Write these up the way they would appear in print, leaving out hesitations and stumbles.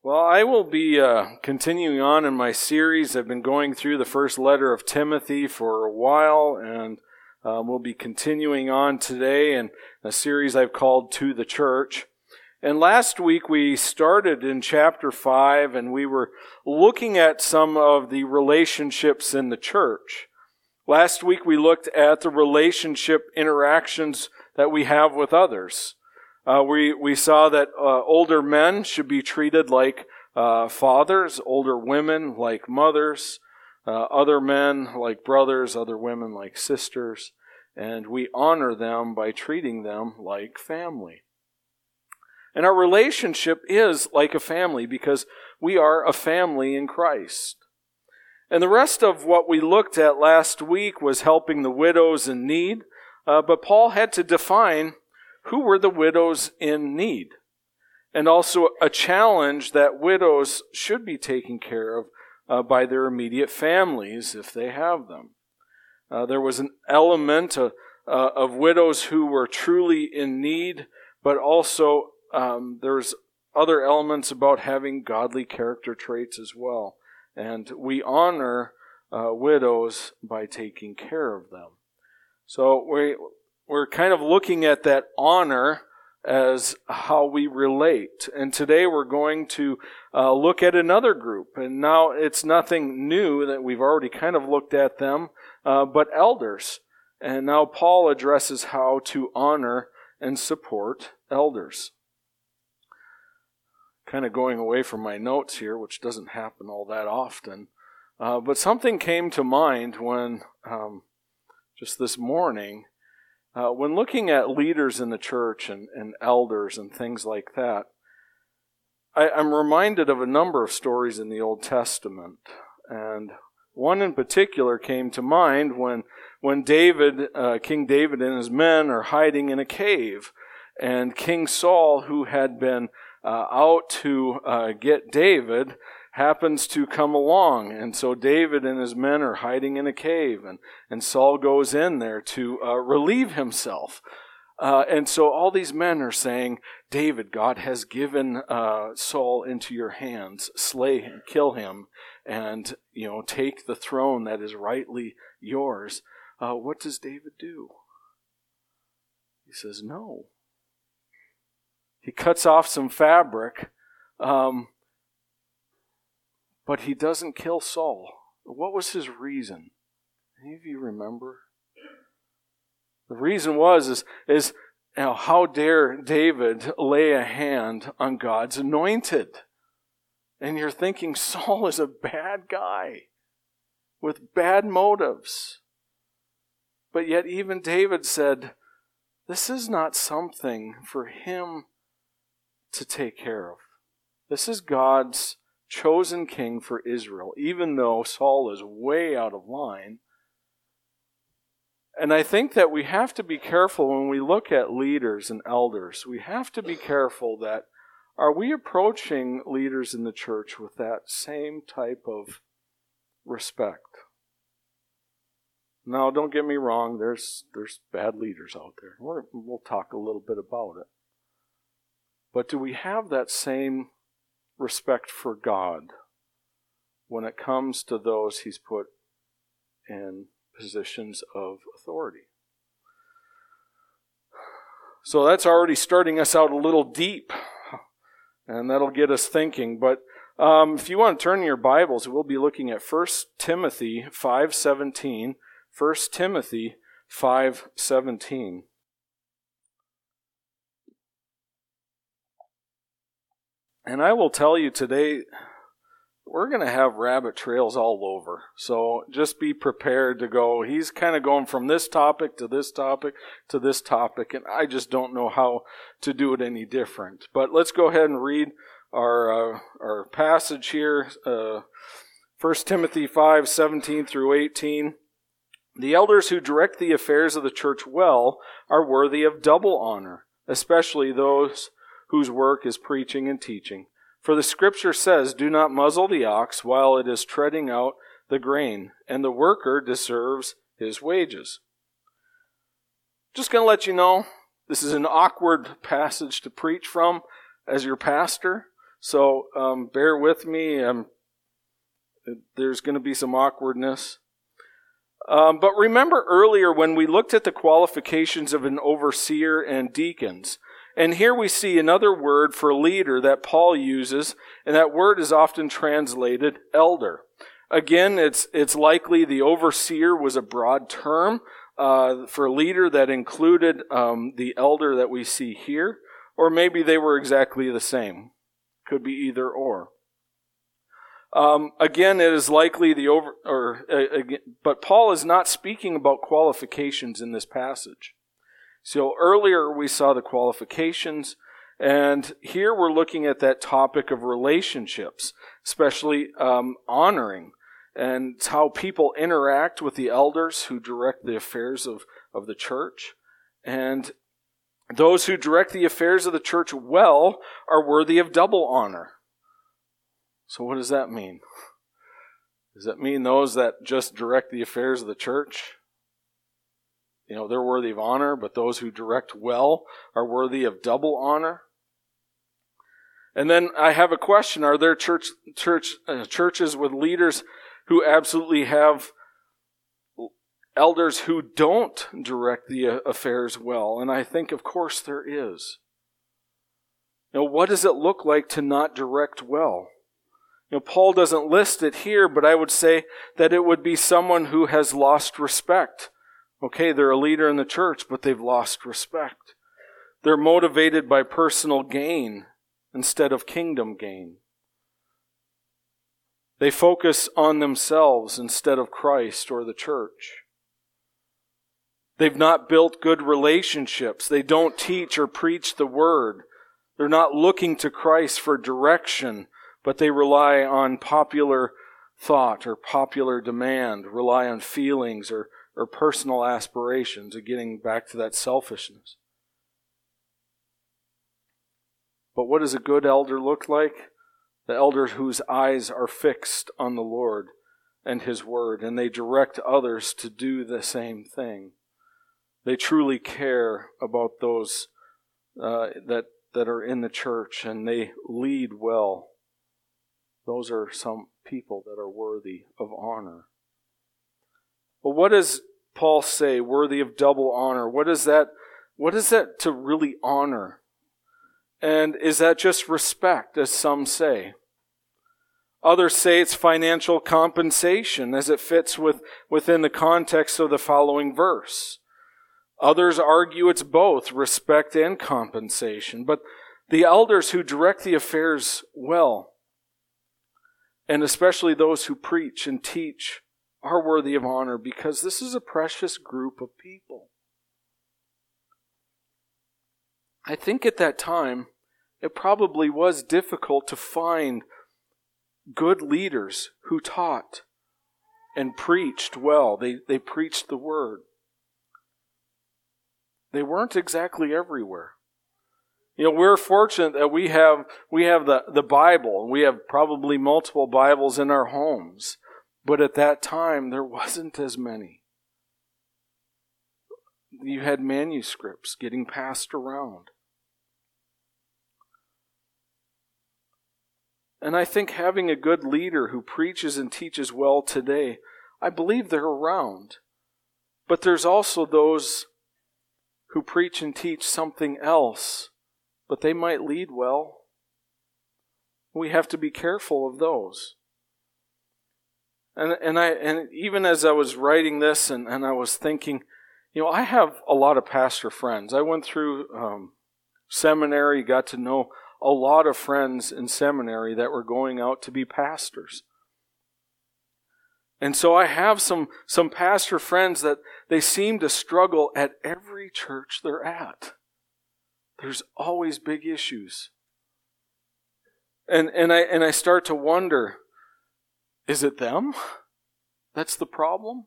Well, I will be continuing on in my series. I've been going through the first letter of Timothy for a while, and we'll be continuing on today in a series I've called To the Church. And last week we started in chapter 5, and we were looking at some of the relationships in the church. Last week we looked at the relationship interactions that we have with others. We saw that older men should be treated like fathers, older women like mothers, other men like brothers, other women like sisters, and we honor them by treating them like family. And our relationship is like a family because we are a family in Christ. And the rest of what we looked at last week was helping the widows in need, but Paul had to define who were the widows in need, and also a challenge that widows should be taken care of by their immediate families if they have them. There was an element of widows who were truly in need, but also there's other elements about having godly character traits as well. And we honor widows by taking care of them. So we're kind of looking at that honor as how we relate. And today we're going to look at another group. And now it's nothing new that we've already kind of looked at them, but elders. And now Paul addresses how to honor and support elders. Kind of going away from my notes here, which doesn't happen all that often. But something came to mind when, just this morning, when looking at leaders in the church and elders and things like that, I'm reminded of a number of stories in the Old Testament. And one in particular came to mind when King David and his men are hiding in a cave. And King Saul, who had been out to get David, happens to come along. And so David and his men are hiding in a cave, and Saul goes in there to relieve himself. And so all these men are saying, David, God has given Saul into your hands. Slay him, kill him, and take the throne that is rightly yours. What does David do? He says, no. He cuts off some fabric, but he doesn't kill Saul. What was his reason? Any of you remember? The reason was how dare David lay a hand on God's anointed? And you're thinking Saul is a bad guy with bad motives. But yet even David said, this is not something for him to take care of. This is God's chosen king for Israel, even though Saul is way out of line. And I think that we have to be careful when we look at leaders and elders. We have to be careful that, are we approaching leaders in the church with that same type of respect? Now, don't get me wrong, there's bad leaders out there. We'll talk a little bit about it. But do we have that same respect for God when it comes to those He's put in positions of authority? So that's already starting us out a little deep, and that'll get us thinking. But if you want to turn your Bibles, we'll be looking at 1 Timothy 5:17. 1 Timothy 5:17. And I will tell you today, we're going to have rabbit trails all over. So just be prepared to go. He's kind of going from this topic to this topic to this topic, and I just don't know how to do it any different. But let's go ahead and read our passage here. 1 Timothy 5:17 through 18. The elders who direct the affairs of the church well are worthy of double honor, especially those whose work is preaching and teaching. For the Scripture says, do not muzzle the ox while it is treading out the grain, and the worker deserves his wages. Just going to let you know, this is an awkward passage to preach from as your pastor, So bear with me. There's going to be some awkwardness. But remember earlier when we looked at the qualifications of an overseer and deacons, and here we see another word for leader that Paul uses, and that word is often translated elder. Again, it's likely the overseer was a broad term for leader that included the elder that we see here, or maybe they were exactly the same. Could be either or. Again, it is likely but Paul is not speaking about qualifications in this passage. So earlier we saw the qualifications, and here we're looking at that topic of relationships, especially honoring, and it's how people interact with the elders who direct the affairs of the church. And those who direct the affairs of the church well are worthy of double honor. So what does that mean? Does that mean those that just direct the affairs of the church, they're worthy of honor, but those who direct well are worthy of double honor? And then I have a question. Are there churches with leaders who absolutely have elders who don't direct the affairs well? And I think, of course, there is. What does it look like to not direct well? Paul doesn't list it here, but I would say that it would be someone who has lost respect. Okay, they're a leader in the church, but they've lost respect. They're motivated by personal gain instead of kingdom gain. They focus on themselves instead of Christ or the church. They've not built good relationships. They don't teach or preach the word. They're not looking to Christ for direction, but they rely on popular thought or popular demand, rely on feelings or personal aspirations, or getting back to that selfishness. But what does a good elder look like? The elder whose eyes are fixed on the Lord and His Word, and they direct others to do the same thing. They truly care about those that are in the church, and they lead well. Those are some people that are worthy of honor. But what does Paul say, worthy of double honor? What is that to really honor? And is that just respect, as some say? Others say it's financial compensation, as it fits within the context of the following verse. Others argue it's both, respect and compensation. But the elders who direct the affairs well, and especially those who preach and teach, are worthy of honor because this is a precious group of people. I think at that time, it probably was difficult to find good leaders who taught and preached well. They preached the word. They weren't exactly everywhere. We're fortunate that we have the Bible. We have probably multiple Bibles in our homes. But at that time, there wasn't as many. You had manuscripts getting passed around. And I think having a good leader who preaches and teaches well today, I believe they're around. But there's also those who preach and teach something else, but they might lead well. We have to be careful of those. And even as I was writing this and I was thinking, I have a lot of pastor friends. I went through seminary, got to know a lot of friends in seminary that were going out to be pastors. And so I have some pastor friends that they seem to struggle at every church they're at. There's always big issues. And I start to wonder, is it them that's the problem?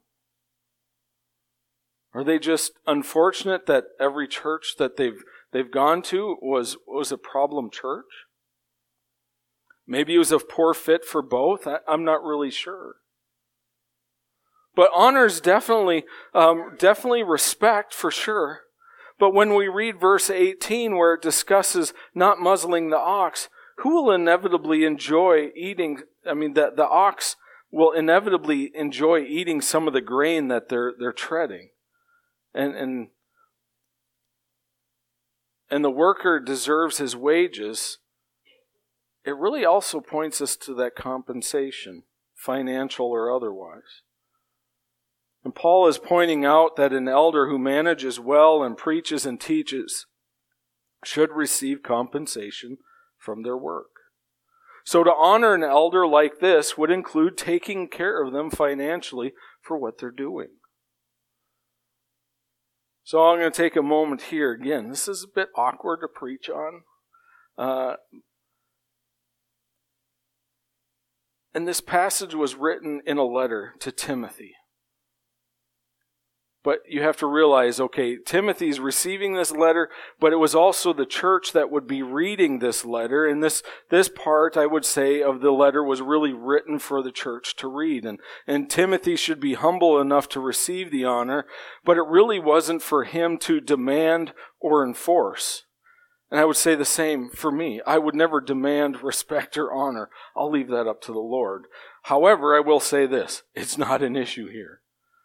Are they just unfortunate that every church that they've gone to was a problem church? Maybe it was a poor fit for both. I'm not really sure. But honors definitely respect for sure. But when we read verse 18 where it discusses not muzzling the ox, who will inevitably enjoy eating, the ox will inevitably enjoy eating some of the grain that they're treading. And the worker deserves his wages. It really also points us to that compensation, financial or otherwise. And Paul is pointing out that an elder who manages well and preaches and teaches should receive compensation from their work. So to honor an elder like this would include taking care of them financially for what they're doing. So I'm going to take a moment here. Again, this is a bit awkward to preach on. And this passage was written in a letter to Timothy. But you have to realize, okay, Timothy's receiving this letter, but it was also the church that would be reading this letter. And this part, I would say, of the letter was really written for the church to read. And Timothy should be humble enough to receive the honor, but it really wasn't for him to demand or enforce. And I would say the same for me. I would never demand respect or honor. I'll leave that up to the Lord. However, I will say this. It's not an issue here.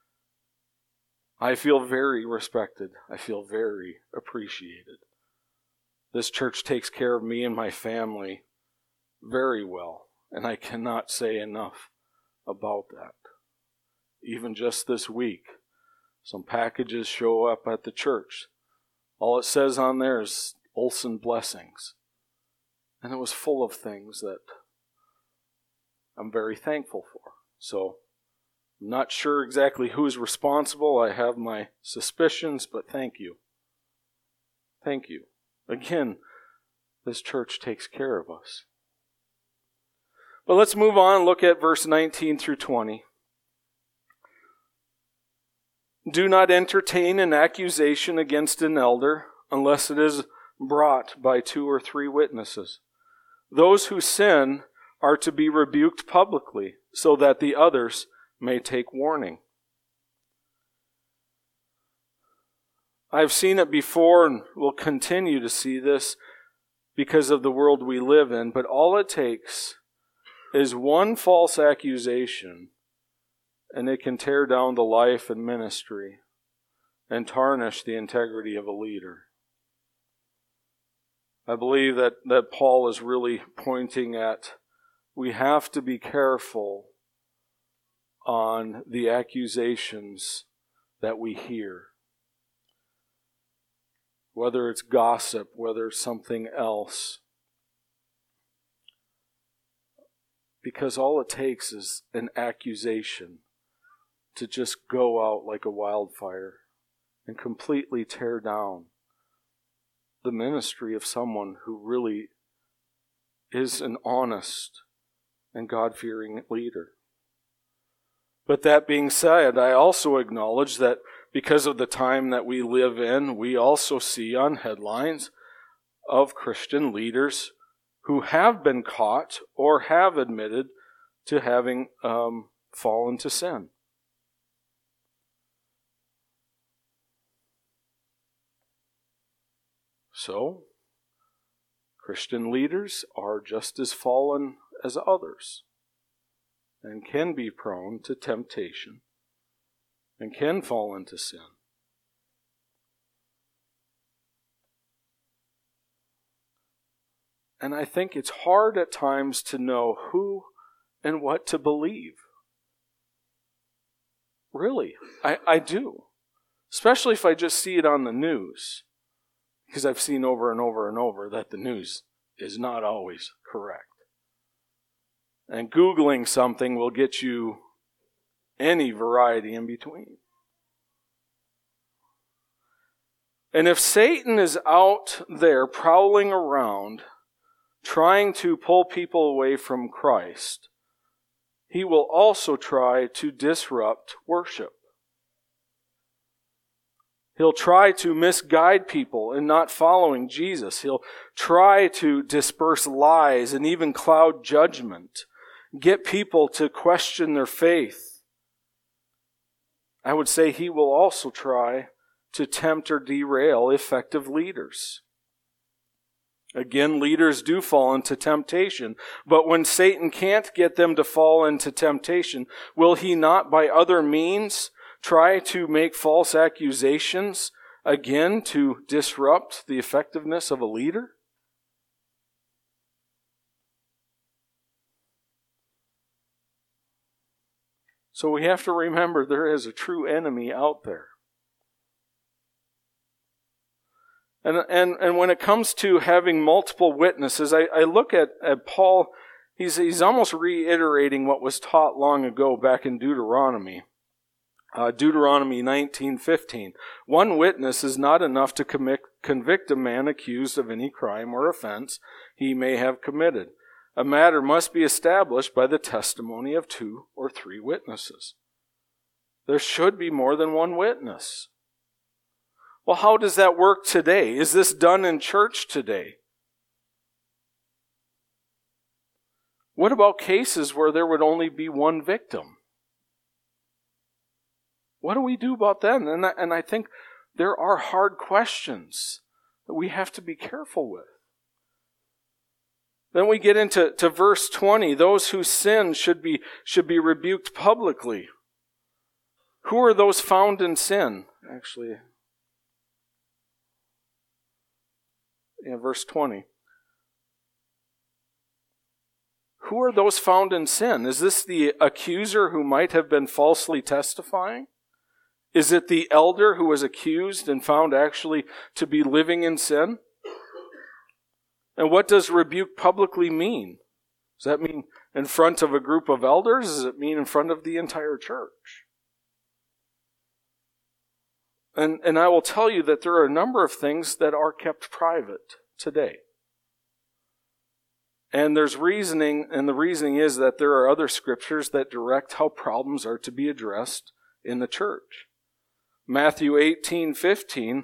I feel very respected. I feel very appreciated. This church takes care of me and my family very well, and I cannot say enough about that. Even just this week, some packages show up at the church. All it says on there is Olson Blessings. And it was full of things that I'm very thankful for. So, I'm not sure exactly who's responsible. I have my suspicions, but thank you. Thank you. Again, this church takes care of us. But let's move on and look at verse 19 through 20. Do not entertain an accusation against an elder unless it is brought by 2 or 3 witnesses. Those who sin are to be rebuked publicly, so that the others may take warning. I've seen it before and will continue to see this because of the world we live in, but all it takes is one false accusation and it can tear down the life and ministry and tarnish the integrity of a leader. I believe that Paul is really pointing at we have to be careful on the accusations that we hear. Whether it's gossip, whether it's something else. Because all it takes is an accusation to just go out like a wildfire and completely tear down the ministry of someone who really is an honest and God-fearing leader. But that being said, I also acknowledge that because of the time that we live in, we also see on headlines of Christian leaders who have been caught or have admitted to having fallen to sin. So, Christian leaders are just as fallen as others, and can be prone to temptation, and can fall into sin. And I think it's hard at times to know who and what to believe. Really, I do. Especially if I just see it on the news. Because I've seen over and over and over that the news is not always correct. And Googling something will get you any variety in between. And if Satan is out there prowling around, trying to pull people away from Christ, he will also try to disrupt worship. He'll try to misguide people in not following Jesus. He'll try to disperse lies and even cloud judgment, get people to question their faith. I would say he will also try to tempt or derail effective leaders. Again, leaders do fall into temptation. But when Satan can't get them to fall into temptation, will he not by other means try to make false accusations, again, to disrupt the effectiveness of a leader? So we have to remember there is a true enemy out there. And when it comes to having multiple witnesses, I look at Paul, he's almost reiterating what was taught long ago back in Deuteronomy. Deuteronomy 19:15. One witness is not enough to convict a man accused of any crime or offense he may have committed. A matter must be established by the testimony of 2 or 3 witnesses. There should be more than one witness. Well, how does that work today? Is this done in church today? What about cases where there would only be one victim? What do we do about that? And I think there are hard questions that we have to be careful with. Then we get into verse 20. Those who sin should be rebuked publicly. Who are those found in sin? Actually, verse 20. Who are those found in sin? Is this the accuser who might have been falsely testifying? Is it the elder who was accused and found actually to be living in sin? And what does rebuke publicly mean? Does that mean in front of a group of elders? Does it mean in front of the entire church? And I will tell you that there are a number of things that are kept private today. And there's reasoning, and the reasoning is that there are other scriptures that direct how problems are to be addressed in the church. Matthew 18:15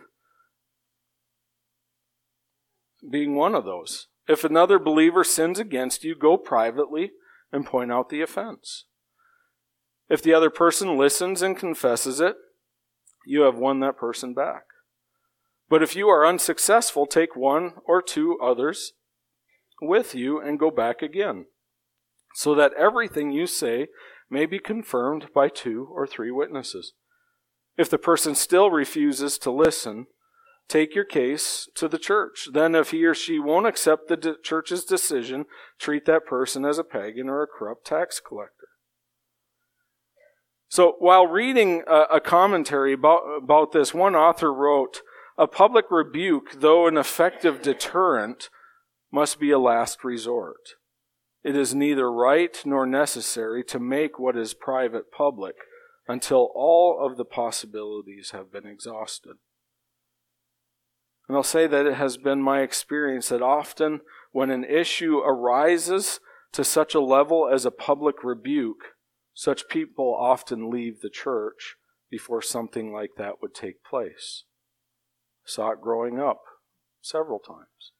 being one of those. If another believer sins against you, go privately and point out the offense. If the other person listens and confesses it, you have won that person back. But if you are unsuccessful, take 1 or 2 others with you and go back again, so that everything you say may be confirmed by 2 or 3 witnesses. If the person still refuses to listen, take your case to the church. Then if he or she won't accept the church's decision, treat that person as a pagan or a corrupt tax collector. So while reading a commentary about this, one author wrote, a public rebuke, though an effective deterrent, must be a last resort. It is neither right nor necessary to make what is private public until all of the possibilities have been exhausted. And I'll say that it has been my experience that often when an issue arises to such a level as a public rebuke, such people often leave the church before something like that would take place. I saw it growing up several times.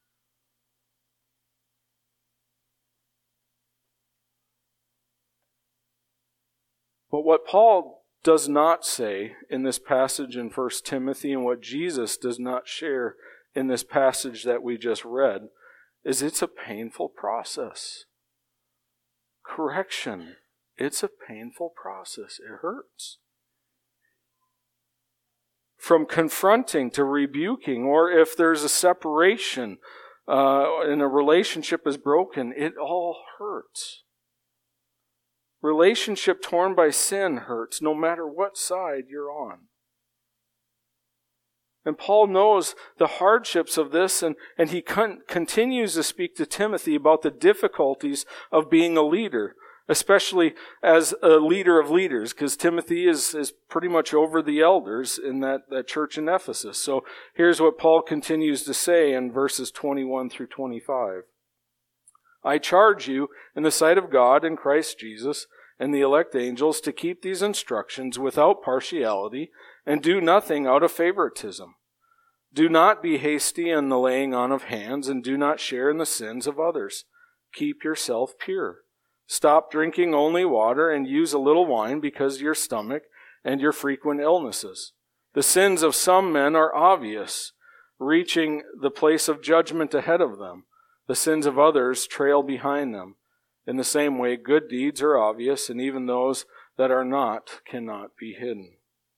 But what Paul does not say in this passage in 1 Timothy, and what Jesus does not share in this passage that we just read, is it's a painful process. Correction, it's a painful process. It hurts. From confronting to rebuking, or if there's a separation and a relationship is broken, it all hurts. Relationship torn by sin hurts, no matter what side you're on. And Paul knows the hardships of this, and he continues to speak to Timothy about the difficulties of being a leader, especially as a leader of leaders, because Timothy is pretty much over the elders in that church in Ephesus. So here's what Paul continues to say in verses 21 through 25. I charge you in the sight of God and Christ Jesus and the elect angels to keep these instructions without partiality and do nothing out of favoritism. Do not be hasty in the laying on of hands and do not share in the sins of others. Keep yourself pure. Stop drinking only water and use a little wine because of your stomach and your frequent illnesses. The sins of some men are obvious, reaching the place of judgment ahead of them. The sins of others trail behind them. In the same way, good deeds are obvious, and even those that are not cannot be hidden.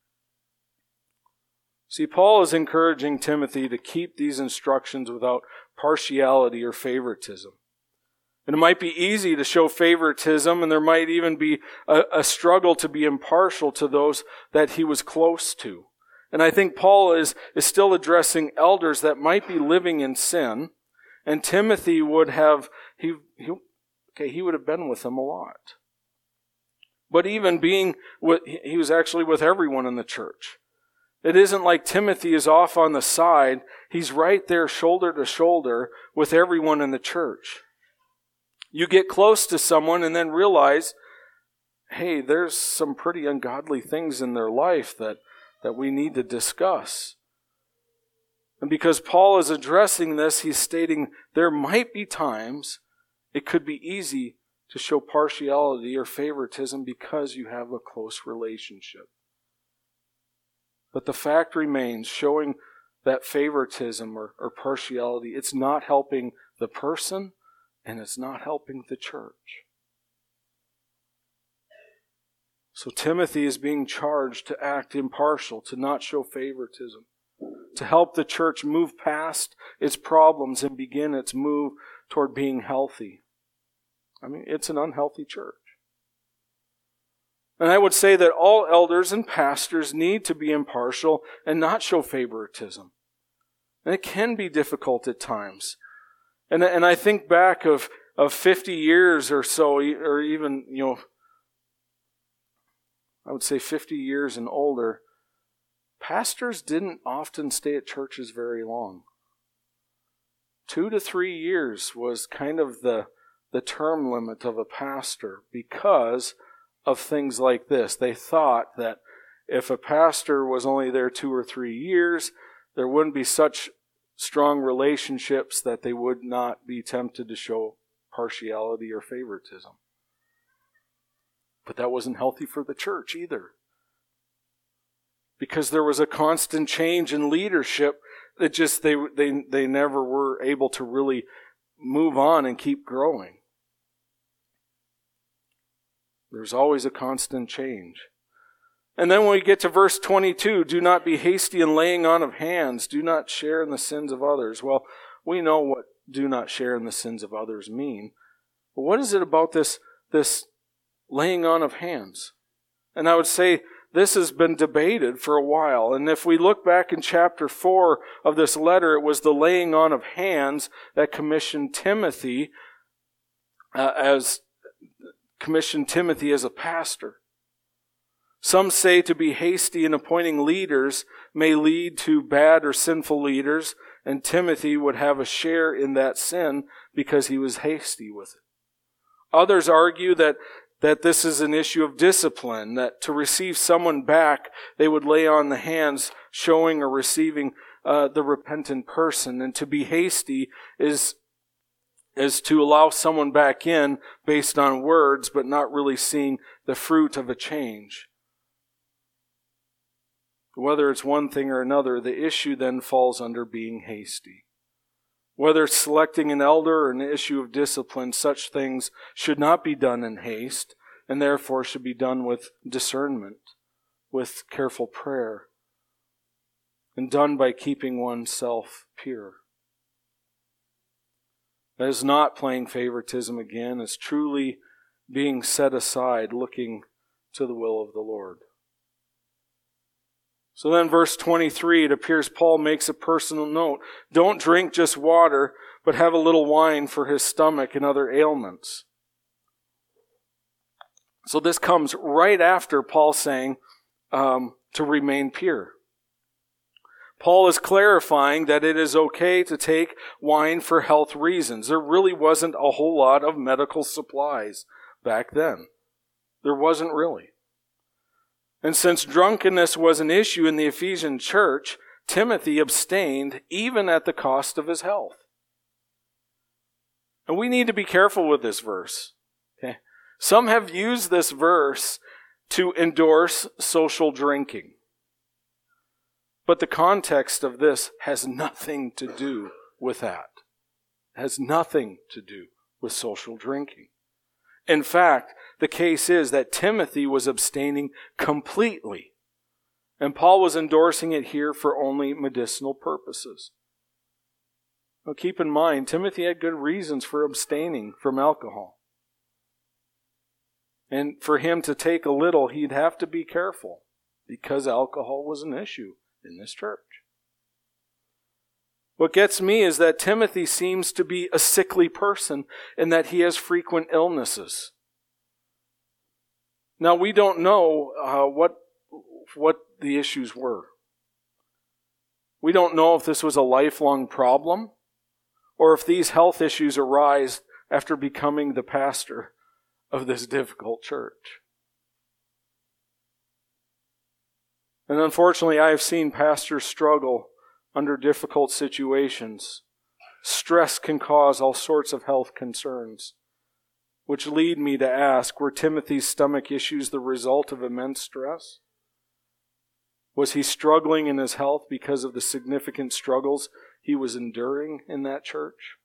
See, Paul is encouraging Timothy to keep these instructions without partiality or favoritism. And it might be easy to show favoritism, and there might even be a struggle to be impartial to those that he was close to. And I think Paul is still addressing elders that might be living in sin, and Timothy would have, he would have been with them a lot. But even he was actually with everyone in the church. It isn't like Timothy is off on the side. He's right there shoulder to shoulder with everyone in the church. You get close to someone and then realize, hey, there's some pretty ungodly things in their life that we need to discuss. And because Paul is addressing this, he's stating there might be times it could be easy to show partiality or favoritism because you have a close relationship. But the fact remains, showing that favoritism or partiality, it's not helping the person and it's not helping the church. So Timothy is being charged to act impartial, to not show favoritism, to help the church move past its problems and begin its move toward being healthy. I mean, it's an unhealthy church. And I would say that all elders and pastors need to be impartial and not show favoritism. And it can be difficult at times. And I think back of 50 years or so, or even, I would say 50 years and older, pastors didn't often stay at churches very long. 2 to 3 years was kind of the term limit of a pastor because of things like this. They thought that if a pastor was only there 2 or 3 years, there wouldn't be such strong relationships that they would not be tempted to show partiality or favoritism. But that wasn't healthy for the church either. Because there was a constant change in leadership that just they never were able to really move on and keep growing. There's always a constant change. And then when we get to verse 22, do not be hasty in laying on of hands. Do not share in the sins of others. Well, we know what do not share in the sins of others mean. But what is it about this laying on of hands? And I would say this has been debated for a while. And if we look back in chapter 4 of this letter, it was the laying on of hands that commissioned Timothy as a pastor. Some say to be hasty in appointing leaders may lead to bad or sinful leaders, and Timothy would have a share in that sin because he was hasty with it. Others argue that this is an issue of discipline, that to receive someone back, they would lay on the hands showing or receiving the repentant person. And to be hasty is to allow someone back in based on words, but not really seeing the fruit of a change. Whether it's one thing or another, the issue then falls under being hasty. Whether it's selecting an elder or an issue of discipline, such things should not be done in haste, and therefore should be done with discernment, with careful prayer, and done by keeping oneself pure. That is not playing favoritism again. It's truly being set aside, looking to the will of the Lord. So then verse 23, it appears Paul makes a personal note. Don't drink just water, but have a little wine for his stomach and other ailments. So this comes right after Paul saying to remain pure. Paul is clarifying that it is okay to take wine for health reasons. There really wasn't a whole lot of medical supplies back then. There wasn't really. And since drunkenness was an issue in the Ephesian church, Timothy abstained even at the cost of his health. And we need to be careful with this verse. Okay? Some have used this verse to endorse social drinking. But the context of this has nothing to do with that. It has nothing to do with social drinking. In fact, the case is that Timothy was abstaining completely, and Paul was endorsing it here for only medicinal purposes. Now keep in mind, Timothy had good reasons for abstaining from alcohol. And for him to take a little, he'd have to be careful, because alcohol was an issue in this church. What gets me is that Timothy seems to be a sickly person in that he has frequent illnesses. Now, we don't know what the issues were. We don't know if this was a lifelong problem or if these health issues arise after becoming the pastor of this difficult church. And unfortunately, I have seen pastors struggle under difficult situations. Stress can cause all sorts of health concerns, which lead me to ask, were Timothy's stomach issues the result of immense stress? Was he struggling in his health because of the significant struggles he was enduring in that church?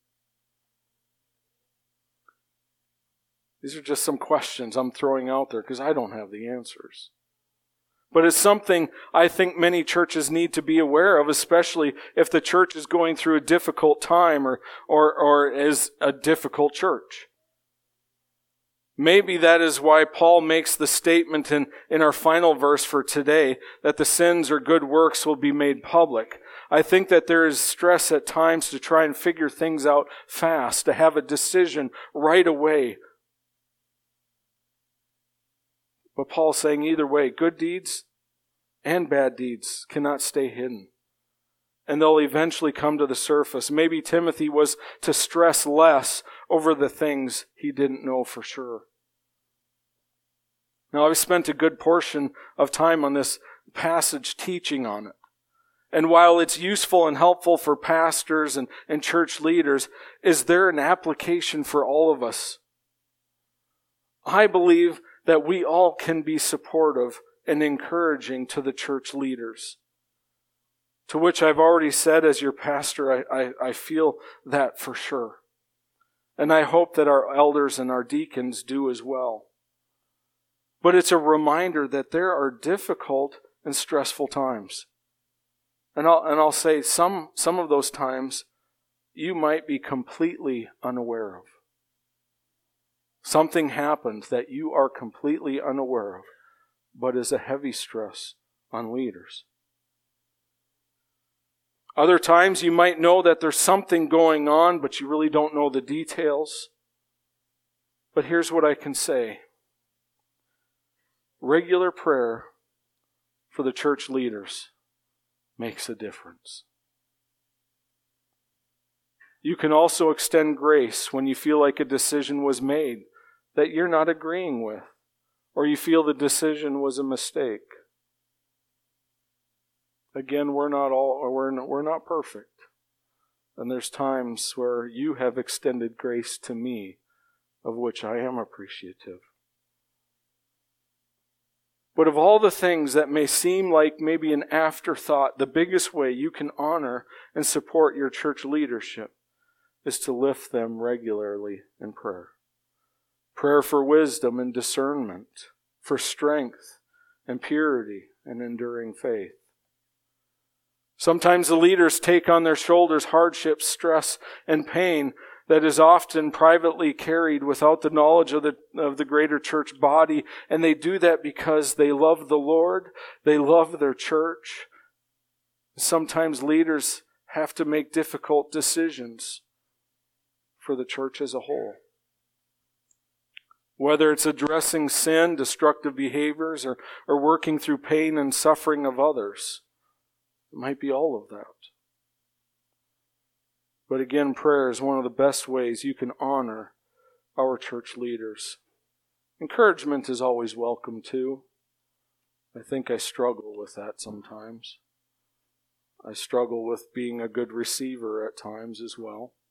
These are just some questions I'm throwing out there because I don't have the answers. But it's something I think many churches need to be aware of, especially if the church is going through a difficult time or is a difficult church. Maybe that is why Paul makes the statement in our final verse for today that the sins or good works will be made public. I think that there is stress at times to try and figure things out fast, to have a decision right away. But Paul's saying either way, good deeds and bad deeds cannot stay hidden. And they'll eventually come to the surface. Maybe Timothy was to stress less over the things he didn't know for sure. Now, I've spent a good portion of time on this passage teaching on it. And while it's useful and helpful for pastors and church leaders, is there an application for all of us? I believe that we all can be supportive and encouraging to the church leaders. To which I've already said, as your pastor, I feel that for sure. And I hope that our elders and our deacons do as well. But it's a reminder that there are difficult and stressful times. And I'll say some of those times you might be completely unaware of. Something happened that you are completely unaware of, but is a heavy stress on leaders. Other times you might know that there's something going on, but you really don't know the details. But here's what I can say. Regular prayer for the church leaders makes a difference. You can also extend grace when you feel like a decision was made that you're not agreeing with, or you feel the decision was a mistake. Again, we're not perfect. And there's times where you have extended grace to me, of which I am appreciative. But of all the things that may seem like maybe an afterthought, the biggest way you can honor and support your church leadership is to lift them regularly in prayer. Prayer for wisdom and discernment, for strength and purity and enduring faith. Sometimes the leaders take on their shoulders hardship, stress, and pain that is often privately carried without the knowledge of the greater church body. And they do that because they love the Lord, they love their church. Sometimes leaders have to make difficult decisions for the church as a whole. Whether it's addressing sin, destructive behaviors, or working through pain and suffering of others. It might be all of that. But again, prayer is one of the best ways you can honor our church leaders. Encouragement is always welcome too. I think I struggle with that sometimes. I struggle with being a good receiver at times as well.